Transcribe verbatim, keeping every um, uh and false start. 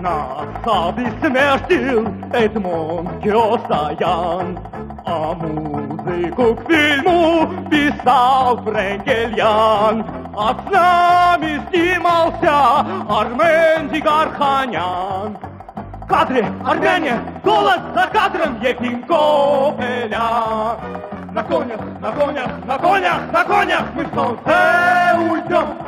Нас обессмертил Эдмонд Кёсаян, а музыку к фильму писал Френкельян, а с нами снимался Армен Джигарханян. В кадре армяне, голос за кадром Ефим Копеля. На конях, на конях, на конях, на конях мы в солнце уйдем.